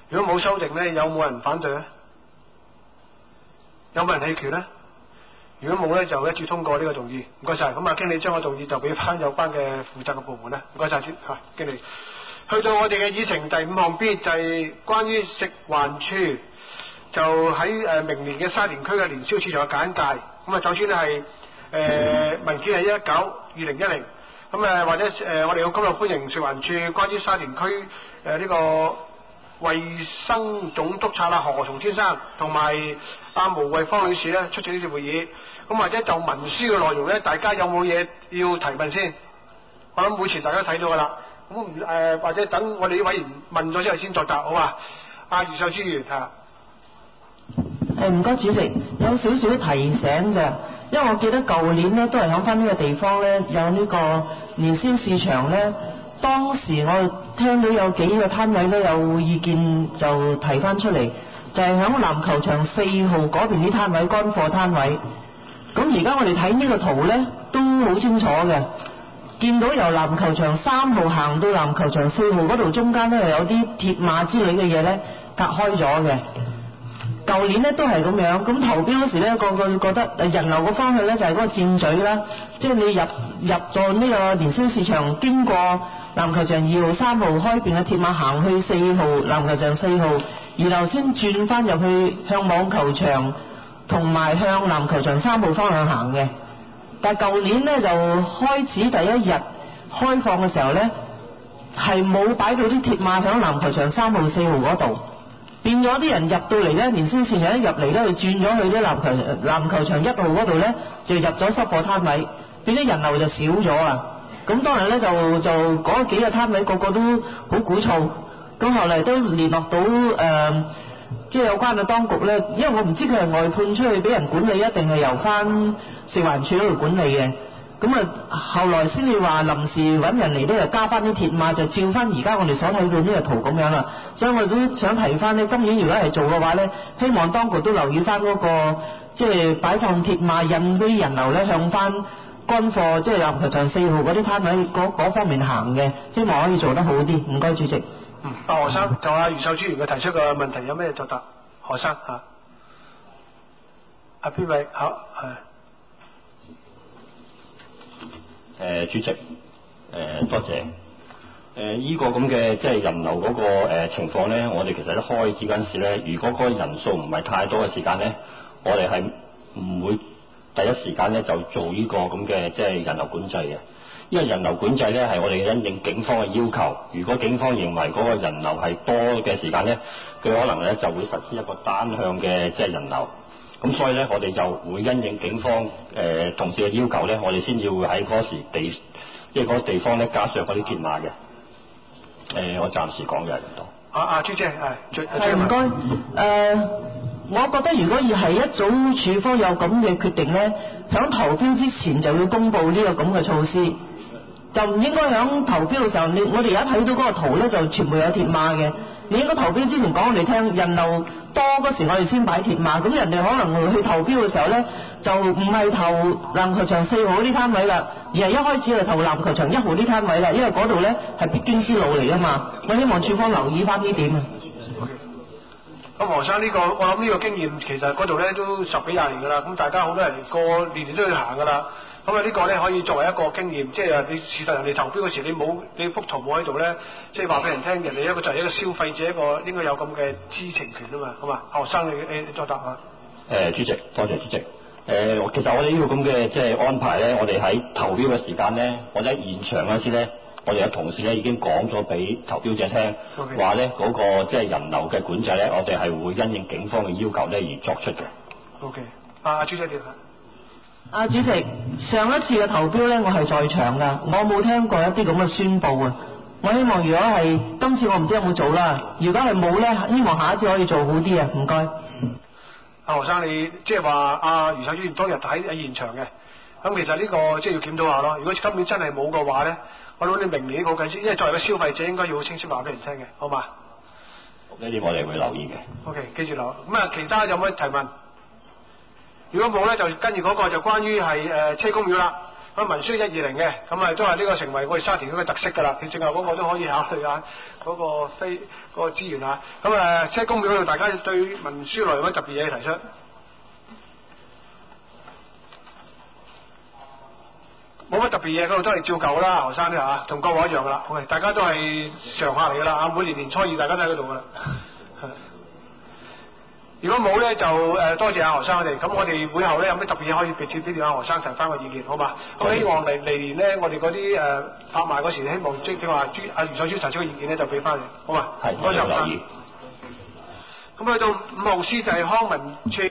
如果冇修訂呢，有冇人反對呢？有冇人棄權呢？如果冇呢，就一致通過呢個動議。唔該晒。咁經理將個動議就俾翻有關嘅負責嘅部門啦。唔該晒先嚇，經理。去到我哋嘅議程第5項 B 就係關於食環署就喺明年嘅沙田區嘅年宵市場嘅簡介。首先係文件係19/2010。或者我哋要今日歡迎食環署關於沙田區呢個衛生總督察何松先生同埋毛慧芳女士咧出席呢次會議。或者就文書嘅內容咧，大家有冇嘢要提問先？我諗每次大家睇到噶啦。或者等我哋呢委員問咗之後先作答，好嘛？余秀珠議員唔該主席，有少少提醒咋，因為我記得舊年呢都係響翻呢個地方呢有呢個年宵市場呢，當時我聽到有幾個攤位呢有意見就提翻出嚟，就係響籃球場4號嗰邊啲攤位乾貨攤位。咁而家我哋睇呢個圖呢都好清楚嘅，見到由籃球場3號行到籃球場4號嗰度中間呢有啲鐵馬之類嘅嘢呢隔開咗嘅。舊年呢都係咁樣，咁投標嗰時呢個個覺得人流嘅方向呢就係嗰個箭嘴啦，即係你入咗呢個年宵市場，經過籃球場2號、3號開邊嘅鐵馬行去4號籃球場4號，然後先轉翻入去向網球場同埋向籃球場3號方向行嘅。但係舊年呢就開始第一日開放嘅時候呢，係冇擺到啲鐵馬響籃球場3號、4號嗰度。變咗啲人入到嚟呢，年宵市場一入嚟呢，就轉咗去啲籃球場1號嗰度呢，就入咗濕貨攤位，變咗人流就少咗啊！咁當然呢，就嗰幾個攤位個個都好鼓噪，咁後嚟都聯絡到即係有關嘅當局呢，因為我唔知佢係外判出去俾人管理，一定係由翻食環署嗰度管理嘅。咁後來先至話臨時揾人嚟呢，就加翻啲鐵馬，就照翻而家我哋所睇到呢個圖咁樣啦。所以我都想提翻呢，今年如果係做嘅話呢，希望當局都留意翻嗰個即係擺放鐵馬引啲人流呢，向翻乾貨即係籃球場4號嗰啲攤位嗰方面行嘅，希望可以做得好啲。唔該主席。 何生就余秀珠議員嘅提出嘅問題有咩作答？何生邊位？好主席，多謝。呢個咁嘅即係人流嗰個情況呢，我哋其實一開始嗰陣時呢，如果嗰個人數唔係太多嘅時間呢，我哋係唔會第一時間呢就做呢個咁嘅即係人流管制嘅。因為人流管制呢係我哋因應警方嘅要求，如果警方認為嗰個人流係多嘅時間呢，佢可能呢就會實施一個單向嘅即係人流。咁所以呢，我哋就會因應警方同事嘅要求呢，我哋先至會喺嗰時即係嗰個地方呢加上嗰啲鐵馬嘅。我暫時講嘅係咁多。 朱姐唔該。我覺得如果要係一早處方有咁嘅決定呢，響投標之前就要公佈呢個咁嘅措施，就唔應該響投標嘅時候，我哋而家睇到嗰個圖呢，就全部有鐵馬嘅。你應該投標之前講我哋聽，人流多嗰時我哋先擺鐵馬，咁人哋可能去投標嘅時候呢，就唔係投籃球場4號啲攤位啦，而係一開始就投籃球場1號啲攤位啦，因為嗰度呢係必經之路嚟㗎嘛。我希望處方留意翻呢點啊。 咁何生我諗呢個經驗其實嗰度呢都10幾20年㗎啦，咁大家好多人年年都要行㗎啦。咁呢個呢可以作為一個經驗，即係你事實人哋投標嗰時你幅圖冇喺度呢，即係話俾人聽，人哋就係一個消費者一個應該有咁嘅知情權啊嘛，好嘛？何生你作答啊？ 主席，多謝主席。其實我哋呢個咁嘅即係安排呢，我哋喺投標嘅時間呢，我哋喺現場嗰陣時呢，我哋嘅同事呢已經講咗俾投標者聽，話呢嗰個即係人流嘅管制呢，我哋係會因應警方嘅要求呢而作出嘅。 OK，朱姐點啊？ 主席，上一次嘅投標呢，我係在場㗎，我冇聽過一啲咁嘅宣佈啊。我希望如果係今次我唔知有冇做啦，如果係冇呢，希望下一次可以做好啲啊。唔該。 何生你即係話余秀珠當日喺現場嘅，咁其實呢個即係要檢討下咯。如果今年真係冇嘅話呢，我諗你明年好緊先，因為作為個消費者應該要好清晰話俾人聽嘅，好嘛？ 呢啲我哋會留意嘅。 OK， 記住留。咁其他有冇提問？如果冇呢，就跟住嗰個就關於係車公廟啦。 咁文書120嘅，咁啊都係呢個成為我哋沙田區嘅特色㗎啦。你正話嗰個都可以考慮下嗰個資源啊。咁即係公廟嗰度，大家對文書內有乜特別嘢提出？冇乜特別嘢，嗰度都係照舊啦，何生啲嚇，同過往一樣㗎啦。好，大家都係常客嚟㗎啦。每年年初二大家都喺嗰度㗎啦。如果冇咧，就多謝阿何生我哋。咁我哋會後咧有咩特別嘢可以直接俾阿何生提翻個意見，好嘛？咁希望嚟年咧，我哋嗰啲拍賣嗰時，希望即係話阿余所超提出嘅意見咧，就俾翻你，好嘛？ 係， 多謝何生。 留意。 咁去到5號詩就係康文署。